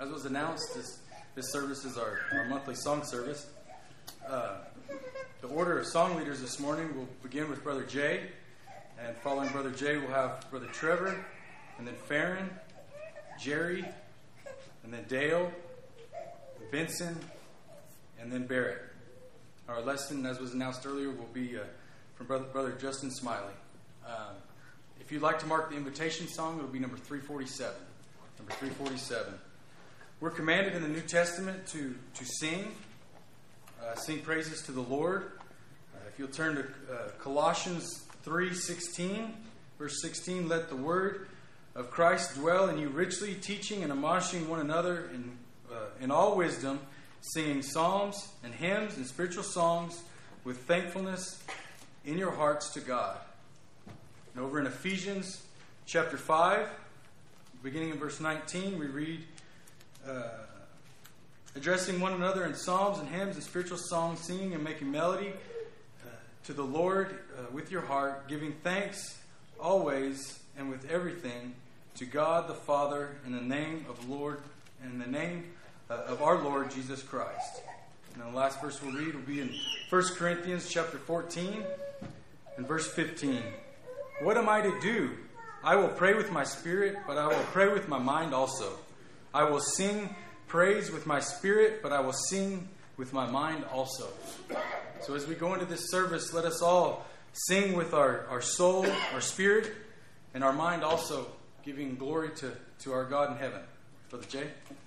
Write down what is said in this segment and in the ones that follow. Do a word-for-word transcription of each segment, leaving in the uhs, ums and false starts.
as was announced, this, this service is our, our monthly song service. Uh, the order of song leaders this morning will begin with Brother Jay, and following Brother Jay, we'll have Brother Trevor, and then Farron, Jerry, and then Dale, Vincent, and then Barrett. Our lesson, as was announced earlier, will be uh, from Brother, Brother Justin Smiley. Um, if you'd like to mark the invitation song, it will be number three forty-seven. Number three forty-seven. We're commanded in the New Testament to, to sing, uh, sing praises to the Lord. Uh, if you'll turn to uh, Colossians three sixteen, verse sixteen, let the word of Christ dwell in you richly, teaching and admonishing one another in, uh, in all wisdom, singing psalms and hymns and spiritual songs with thankfulness in your hearts to God. And over in Ephesians chapter five, beginning in verse nineteen, we read, uh, addressing one another in psalms and hymns and spiritual songs, singing and making melody uh, to the Lord uh, with your heart, giving thanks always and with everything to God the Father in the name of Lord, in the name uh, of our Lord Jesus Christ. And the last verse we'll read will be in First Corinthians chapter fourteen and verse fifteen. What am I to do? I will pray with my spirit, but I will pray with my mind also. I will sing praise with my spirit, but I will sing with my mind also. So as we go into this service, let us all sing with our, our soul, our spirit, and our mind also, giving glory to, to our God in heaven. Brother Jay?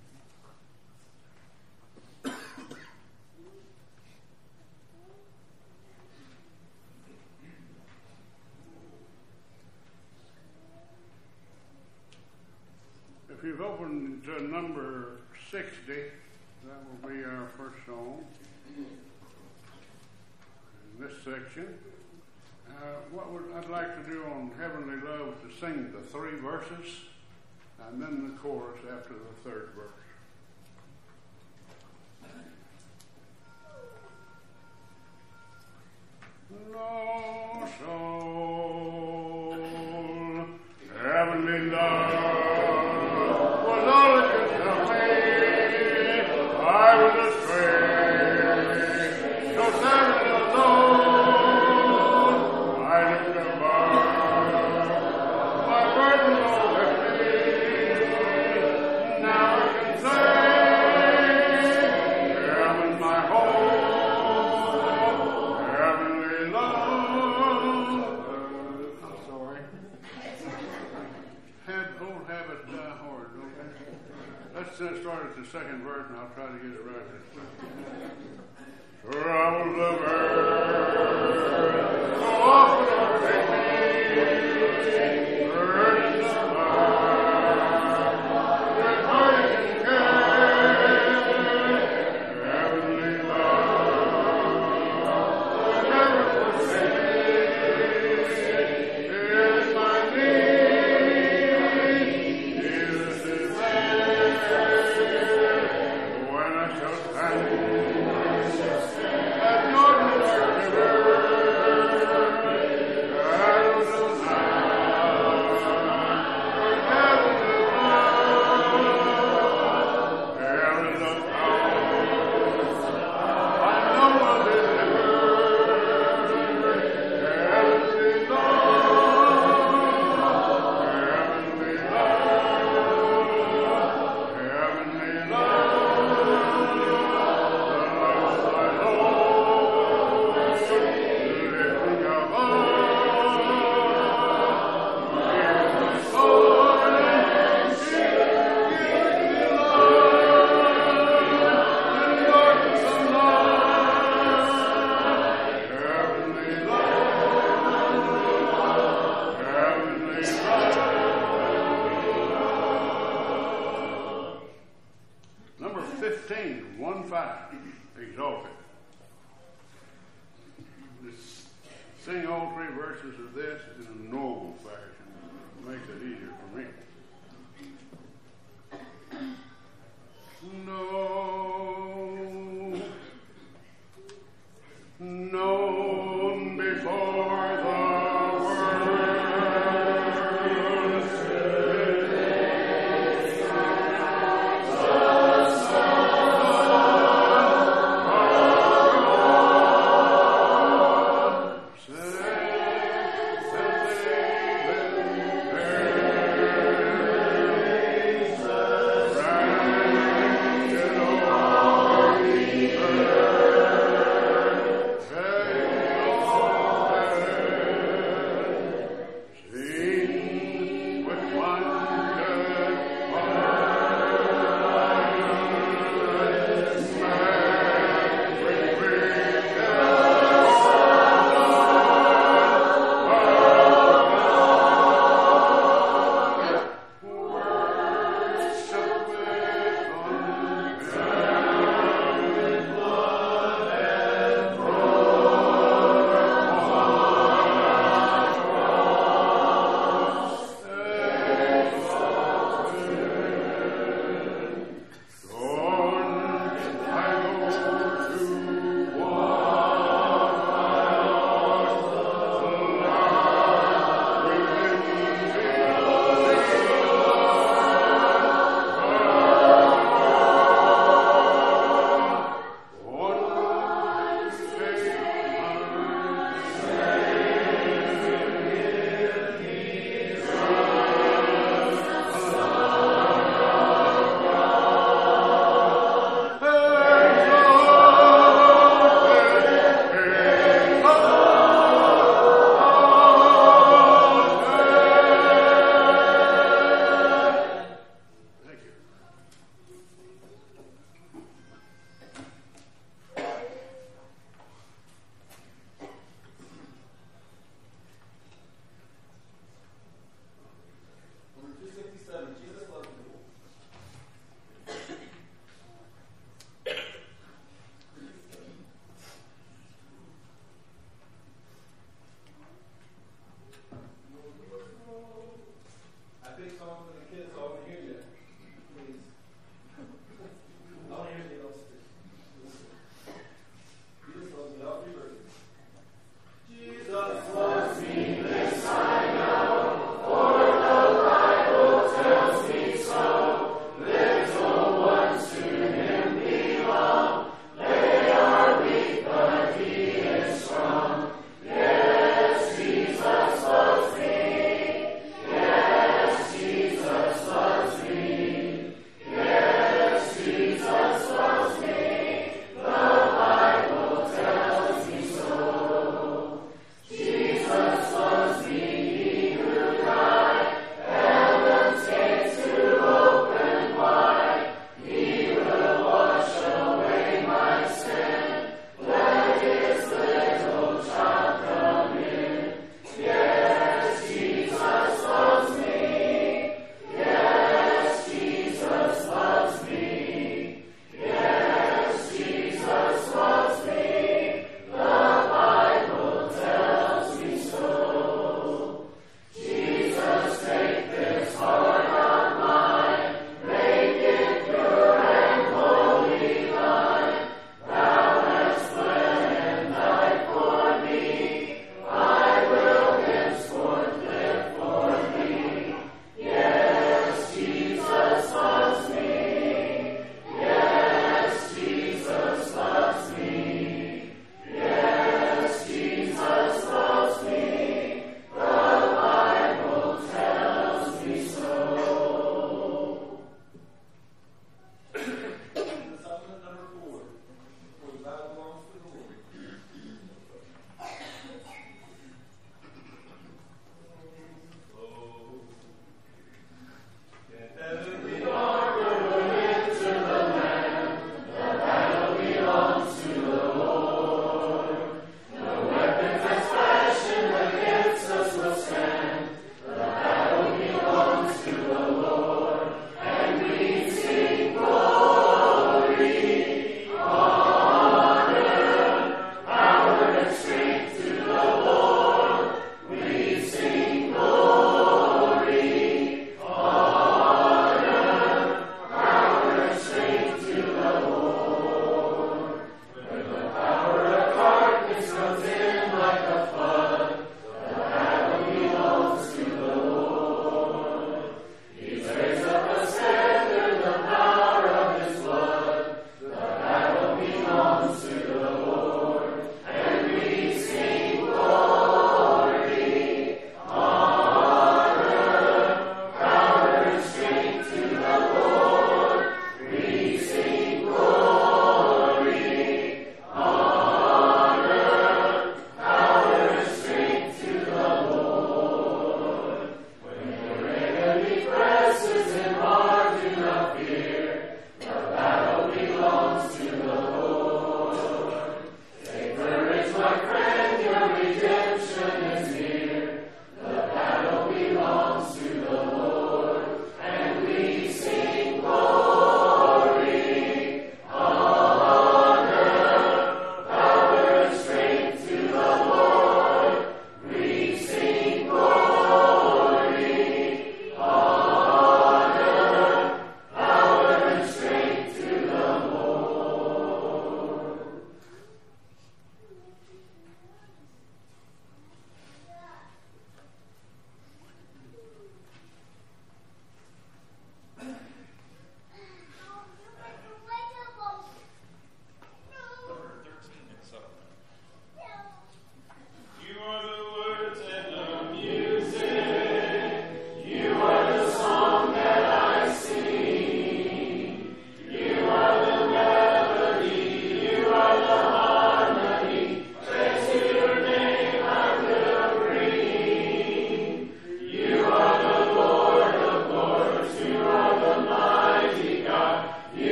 If you've opened to number sixty, that will be our first song in this section. Uh, what would I'd like to do on Heavenly Love is to sing the three verses and then the chorus after the third verse. No soul, heavenly love. I was astray, so sad and alone, I looked above, my burden over me, now I can say, heaven my home, heavenly love. I'm sorry. Have old habits die hard, don't they? Let's uh, start at the second verse, and I'll try to get it right this time. Troubles of earth, so often overtake me, burdens of mine, with heartache and care, heavenly love, will never forsake me, is my need, Jesus is Oh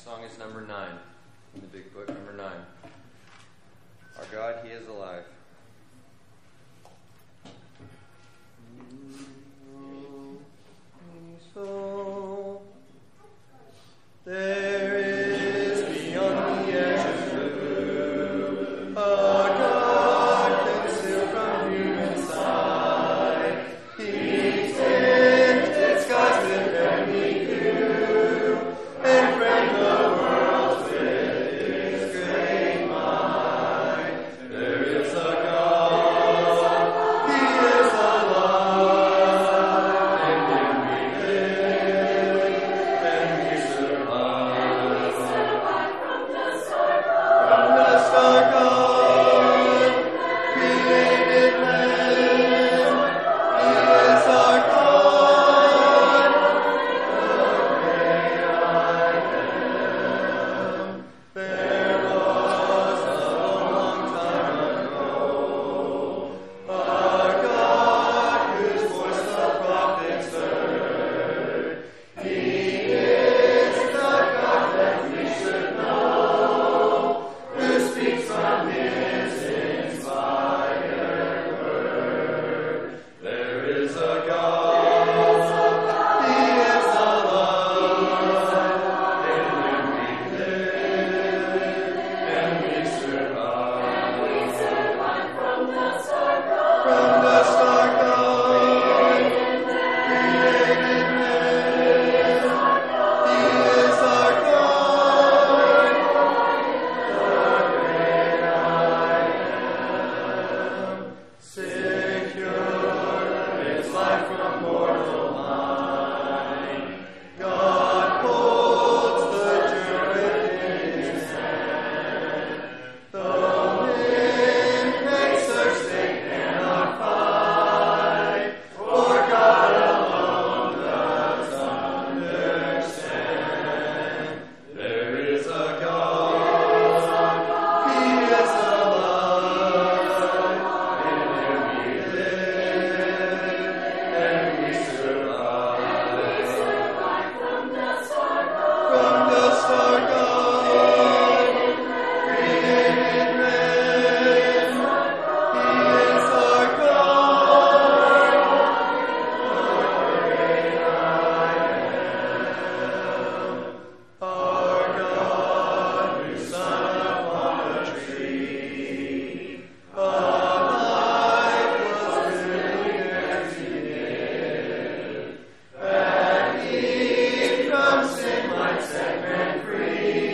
song is number nine in the big book, number nine. Our God, He is alive. So there is beyond the edge of blue a God concealed from human sight. He tinted skies with heavenly hue and framed the world with His great might. There is a God, He is alive, and in we live, and we survive. From the star God, created man, He is our God, the great I am. There was a long time ago a God whose voice the prophets heard. He is the God that we should know, who speaks from His inspired word. There is a God, He is alive, and when we live, and we survive. From the star God, created man, He is our God, the great I am. Secure its life from mortal mind, God holds the jewel in His hand. Though men may search, they cannot find, for God alone does understand. There is a God, He is alive, and in we live, and we survive. From the star God, created man, He is our God, the great I am. Our God, whose Son upon the tree, alive was willing as He did, that He from sin might set men free.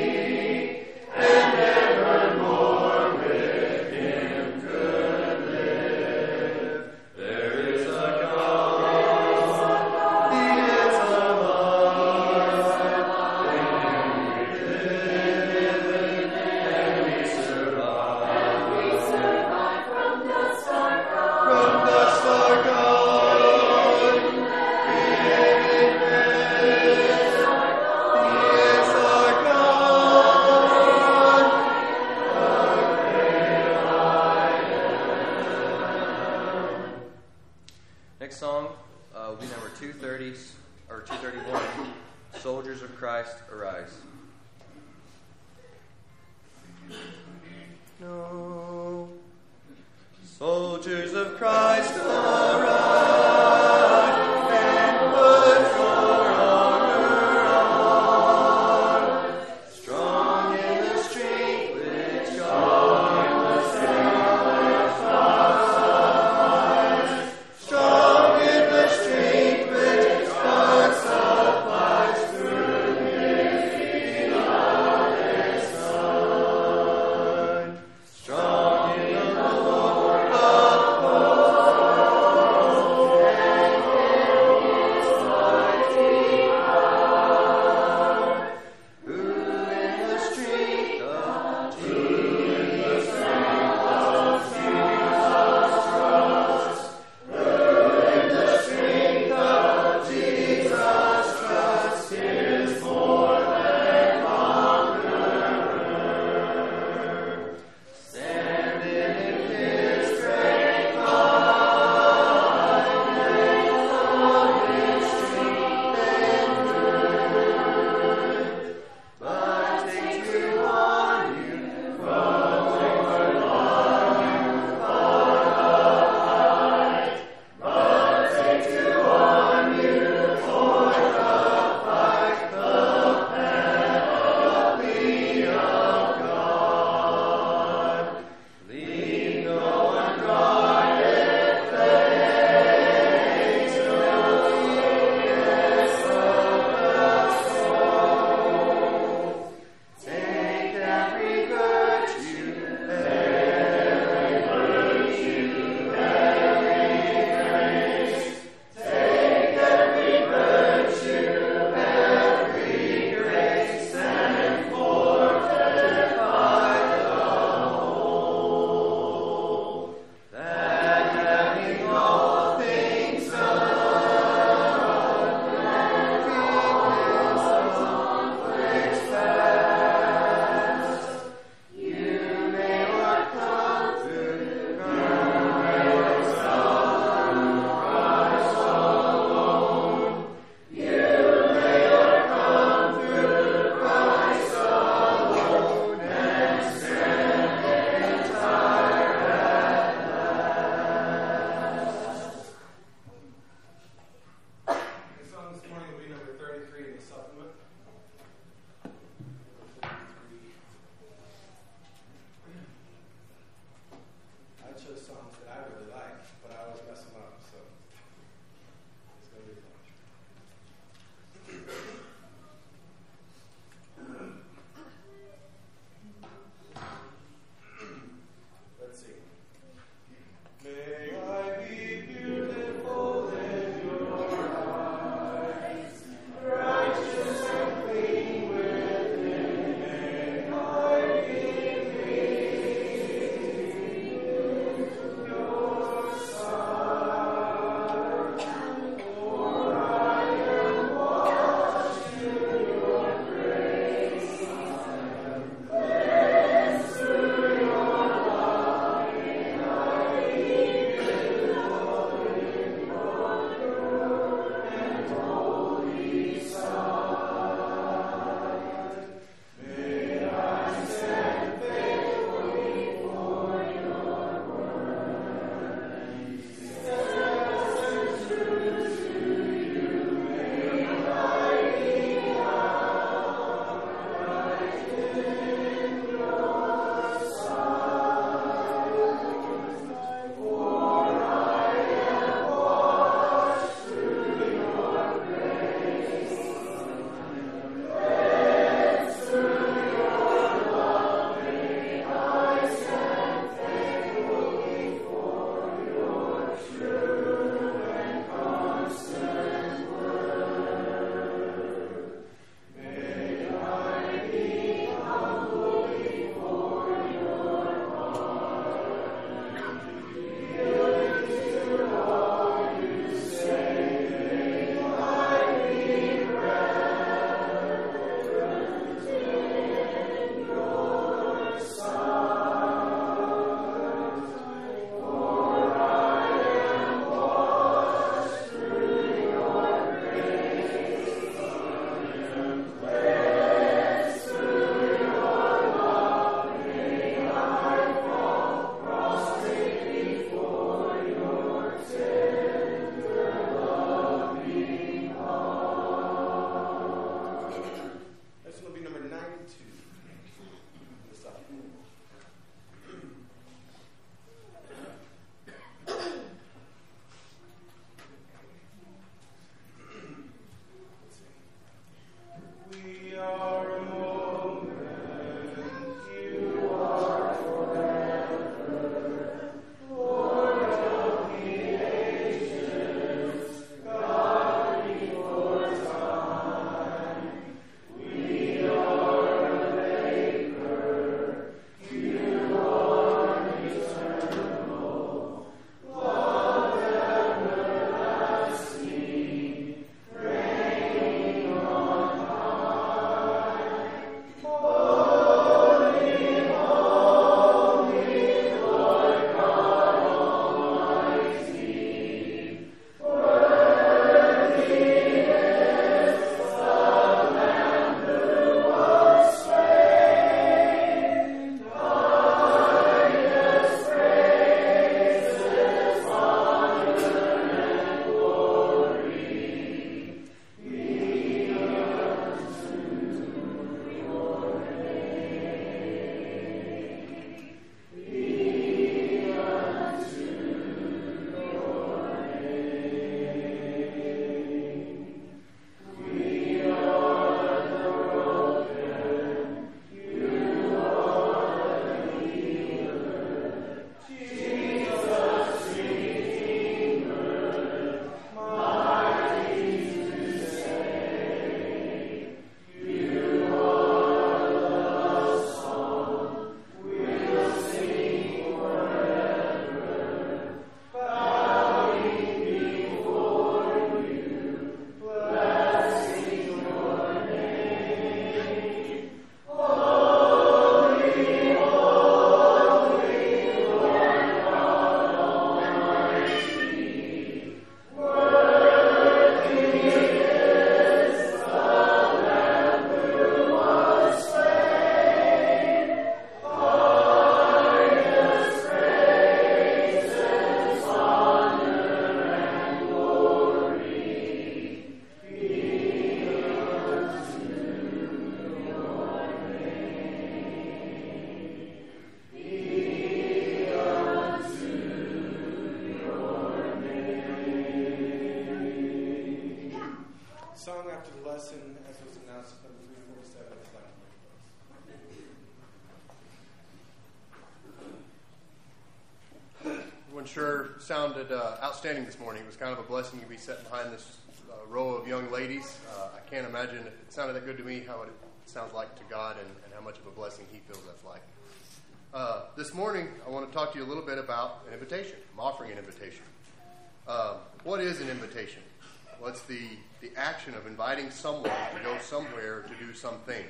sure sounded uh, outstanding this morning. It was kind of a blessing to be sitting behind this uh, row of young ladies. Uh, I can't imagine if it sounded that good to me how it sounds like to God and, and how much of a blessing he feels that's like. Uh, this morning, I want to talk to you a little bit about an invitation. I'm offering an invitation. Uh, what is an invitation? Well, it's the, the action of inviting someone to go somewhere to do something.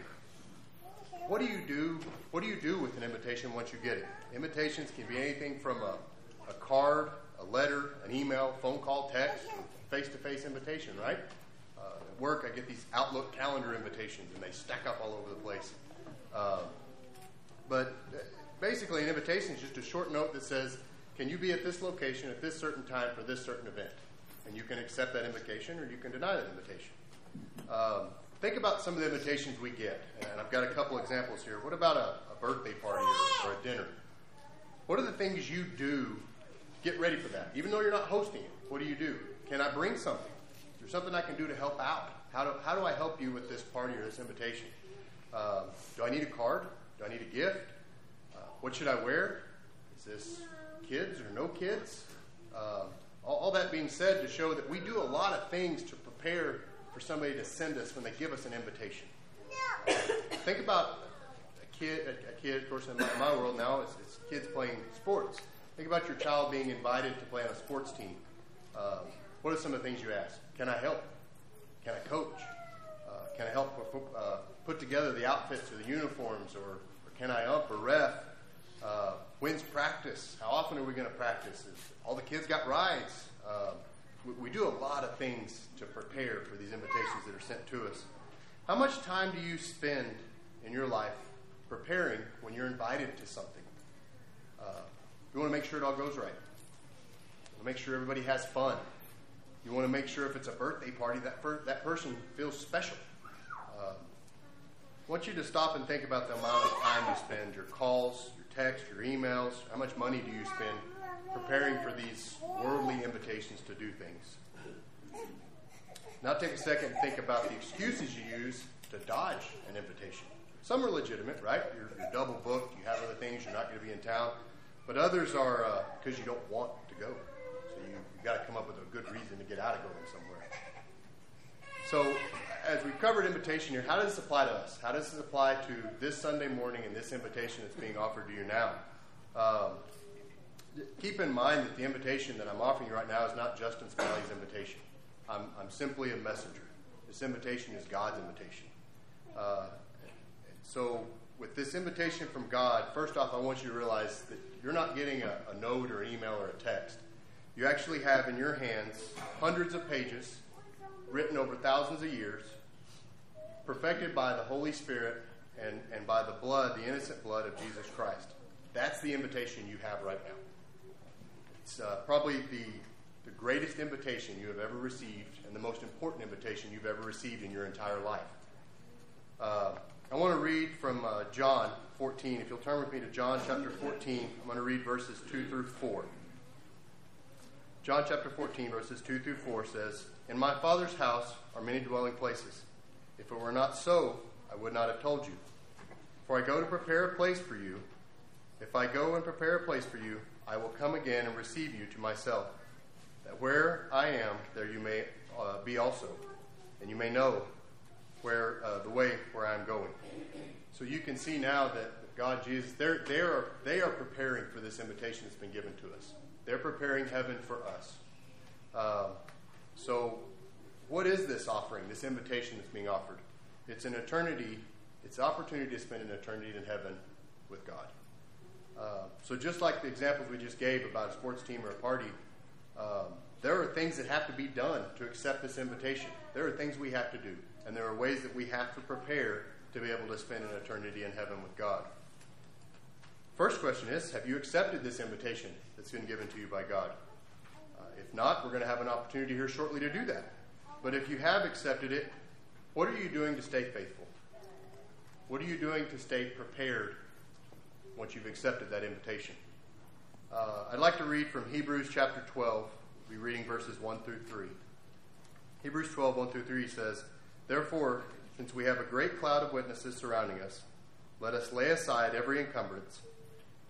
What do you do? What do you do with an invitation once you get it? Invitations can be anything from a, a card, a letter, an email, phone call, text, face-to-face invitation, right? Uh, at work, I get these Outlook calendar invitations, and they stack up all over the place. Uh, but basically, an invitation is just a short note that says, can you be at this location at this certain time for this certain event? And you can accept that invitation or you can deny that invitation. Um, think about some of the invitations we get. And I've got a couple examples here. What about a, a birthday party or, or a dinner? What are the things you do? Get ready for that. Even though you're not hosting it, what do you do? Can I bring something? Is there something I can do to help out? How do, how do I help you with this party or this invitation? Um, do I need a card? Do I need a gift? Uh, what should I wear? Is this kids or no kids? Um, all, all that being said, to show that we do a lot of things to prepare for somebody to send us when they give us an invitation. Uh, think about a kid, a, a kid, of course, in my, my world now, it's, it's kids playing sports. Think about your child being invited to play on a sports team. Um, what are some of the things you ask? Can I help? Can I coach? Uh, can I help uh, put together the outfits or the uniforms? Or, or can I ump or ref? Uh, when's practice? How often are we going to practice? Is all the kids got rides? Uh, we, we do a lot of things to prepare for these invitations that are sent to us. How much time do you spend in your life preparing when you're invited to something? Uh, you want to make sure it all goes right. You want to make sure everybody has fun. You want to make sure if it's a birthday party, that per- that person feels special. Uh, I want you to stop and think about the amount of time you spend, your calls, your texts, your emails. How much money do you spend preparing for these worldly invitations to do things? Now take a second and think about the excuses you use to dodge an invitation. Some are legitimate, right? You're, you're double booked, you have other things, you're not going to be in town. But others are because uh, you don't want to go. So you, you've got to come up with a good reason to get out of going somewhere. So as we've covered invitation here, how does this apply to us? How does this apply to this Sunday morning and this invitation that's being offered to you now? Um, keep in mind that the invitation that I'm offering you right now is not Justin Smiley's invitation. I'm, I'm simply a messenger. This invitation is God's invitation. Uh, so with this invitation from God, first off, I want you to realize that you're not getting a, a note or an email or a text. You actually have in your hands hundreds of pages written over thousands of years, perfected by the Holy Spirit and, and by the blood, the innocent blood of Jesus Christ. That's the invitation you have right now. It's uh, probably the, the greatest invitation you have ever received and the most important invitation you've ever received in your entire life. Uh, I want to read from uh, John fourteen. If you'll turn with me to John chapter fourteen, I'm going to read verses two through four. John chapter fourteen, verses two through four says, "In my Father's house are many dwelling places. If it were not so, I would not have told you. For I go to prepare a place for you. If I go and prepare a place for you, I will come again and receive you to myself, that where I am, there you may uh, be also, and you may know where uh, the way where I am going." So you can see now that God, Jesus, they're, they are they are preparing for this invitation that's been given to us. They're preparing heaven for us. Uh, so what is this offering, this invitation that's being offered? It's an eternity. It's the opportunity to spend an eternity in heaven with God. Uh, so just like the examples we just gave about a sports team or a party, um, there are things that have to be done to accept this invitation. There are things we have to do, and there are ways that we have to prepare to be able to spend an eternity in heaven with God. First question is, have you accepted this invitation that's been given to you by God? Uh, if not, we're going to have an opportunity here shortly to do that. But if you have accepted it, what are you doing to stay faithful? What are you doing to stay prepared once you've accepted that invitation? Uh, I'd like to read from Hebrews chapter twelve. We'll be reading verses one through three. Hebrews twelve, one through three says, "Therefore, since we have a great cloud of witnesses surrounding us, let us lay aside every encumbrance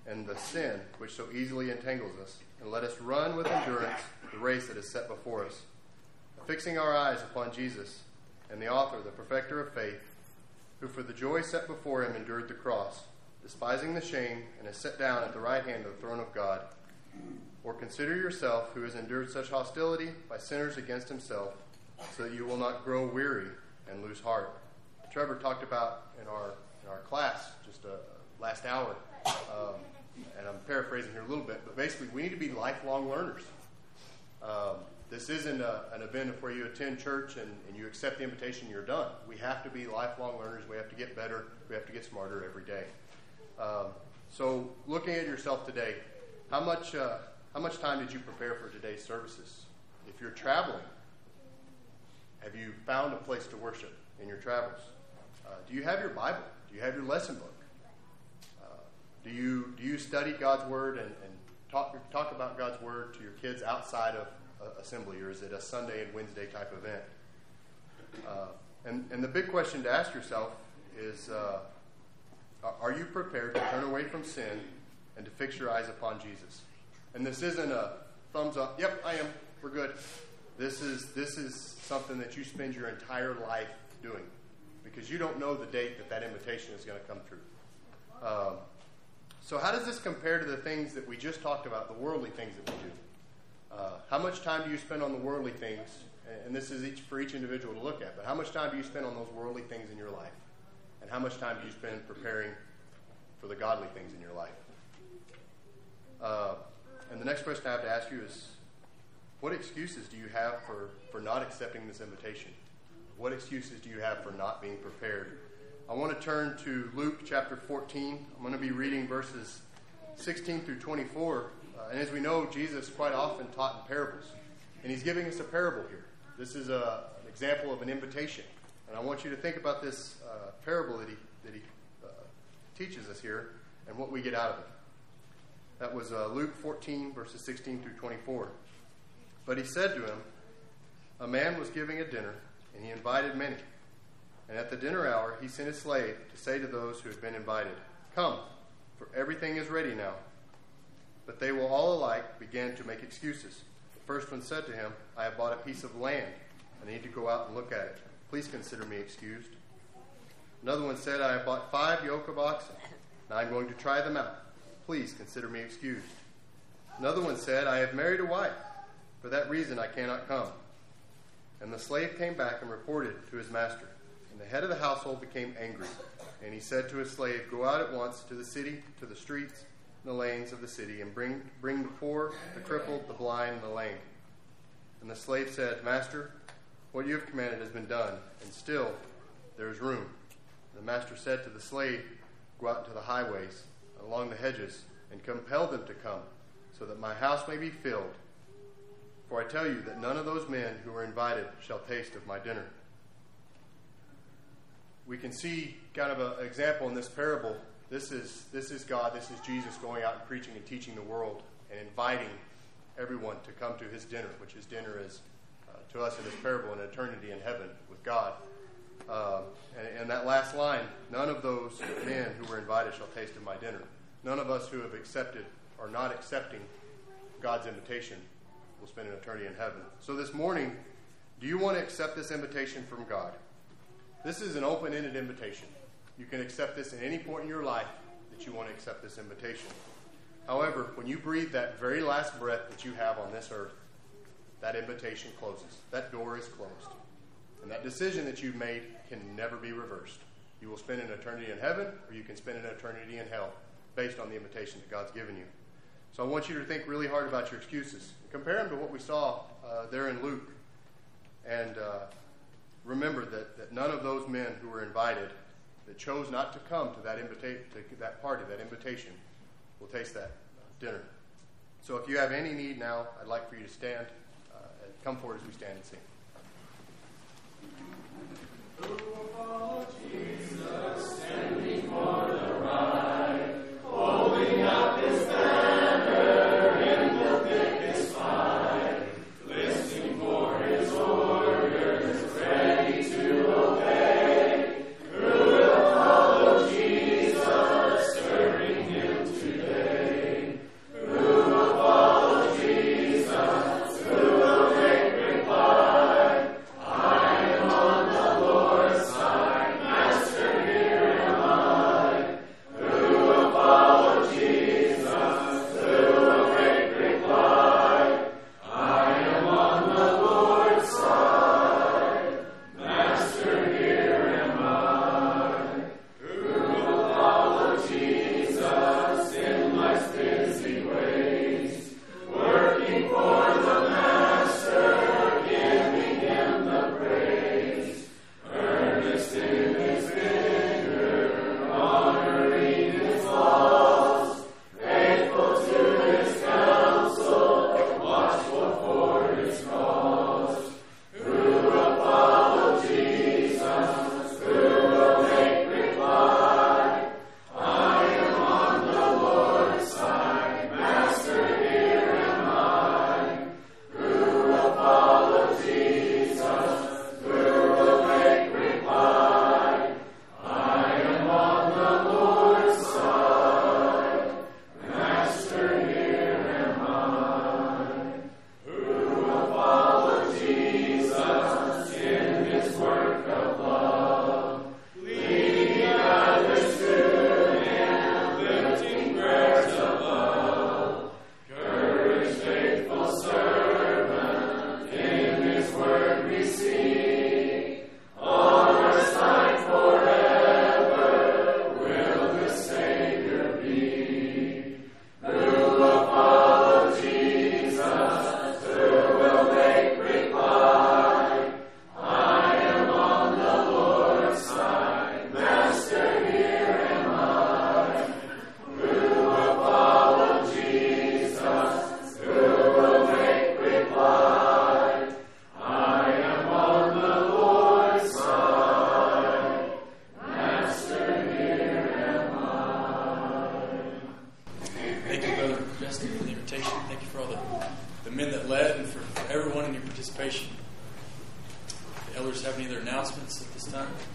and the sin which so easily entangles us, and let us run with endurance the race that is set before us, fixing our eyes upon Jesus and the author, the perfecter of faith, who for the joy set before him endured the cross, despising the shame, and is set down at the right hand of the throne of God. Or consider yourself, who has endured such hostility by sinners against himself, so that you will not grow weary and lose heart. Trevor talked about in our in our class just uh, last hour, um, and I'm paraphrasing here a little bit, but basically we need to be lifelong learners. Um, this isn't a, an event where you attend church and, and you accept the invitation and you're done. We have to be lifelong learners. We have to get better. We have to get smarter every day. Um, so looking at yourself today, how much uh, how much time did you prepare for today's services? If you're traveling, have you found a place to worship in your travels? Uh, do you have your Bible? Do you have your lesson book? Uh, do you do you study God's Word and, and talk talk about God's Word to your kids outside of uh, assembly, or is it a Sunday and Wednesday type event? Uh, and, and the big question to ask yourself is, uh, are you prepared to turn away from sin and to fix your eyes upon Jesus? And this isn't a thumbs up, yep, I am, we're good. This is this is something that you spend your entire life doing, because you don't know the date that that invitation is going to come through. Um, so how does this compare to the things that we just talked about, the worldly things that we do? Uh, how much time do you spend on the worldly things? And this is each for each individual to look at, but how much time do you spend on those worldly things in your life? And how much time do you spend preparing for the godly things in your life? Uh, and the next question I have to ask you is, what excuses do you have for, for not accepting this invitation? What excuses do you have for not being prepared? I want to turn to Luke chapter fourteen. I'm going to be reading verses sixteen through twenty-four. Uh, and as we know, Jesus quite often taught in parables. And he's giving us a parable here. This is a, an example of an invitation. And I want you to think about this uh, parable that he, that he uh, teaches us here and what we get out of it. That was uh, Luke fourteen, verses sixteen through twenty-four. But he said to him, a man was giving a dinner, and he invited many. And at the dinner hour he sent his slave to say to those who had been invited, come, for everything is ready now. But they will all alike begin to make excuses. The first one said to him, I have bought a piece of land. I need to go out and look at it. Please consider me excused. Another one said, I have bought five yoke of oxen. Now I'm going to try them out. Please consider me excused. Another one said, I have married a wife. For that reason I cannot come. And the slave came back and reported to his master. And the head of the household became angry. And he said to his slave, go out at once to the city, to the streets, and the lanes of the city, and bring, bring the poor, the crippled, the blind, and the lame. And the slave said, Master, what you have commanded has been done, and still there is room. And the master said to the slave, go out into the highways, and along the hedges, and compel them to come, so that my house may be filled. For I tell you that none of those men who are invited shall taste of my dinner. We can see kind of an example in this parable. This is this is God, this is Jesus going out and preaching and teaching the world and inviting everyone to come to his dinner, which his dinner is uh, to us in this parable an eternity in heaven with God. Uh, and, and that last line, none of those men who were invited shall taste of my dinner. None of us who have accepted or not accepting God's invitation will spend an eternity in heaven. So this morning, do you want to accept this invitation from God? This is an open-ended invitation. You can accept this at any point in your life that you want to accept this invitation. However, when you breathe that very last breath that you have on this earth, that invitation closes. That door is closed. And that decision that you've made can never be reversed. You will spend an eternity in heaven, or you can spend an eternity in hell, based on the invitation that God's given you. So I want you to think really hard about your excuses. Compare them to what we saw uh, there in Luke. And uh, remember that, that none of those men who were invited that chose not to come to that invita- to that party, that invitation, will taste that dinner. So if you have any need now, I'd like for you to stand uh, and come forward as we stand and sing. Who will follow Jesus, standing for the right, holding up his banner in the thickest fight, listening for his orders, ready to obey. Who will follow Jesus, serving him today? men that led and for, for everyone in your participation. The elders have any other announcements at this time?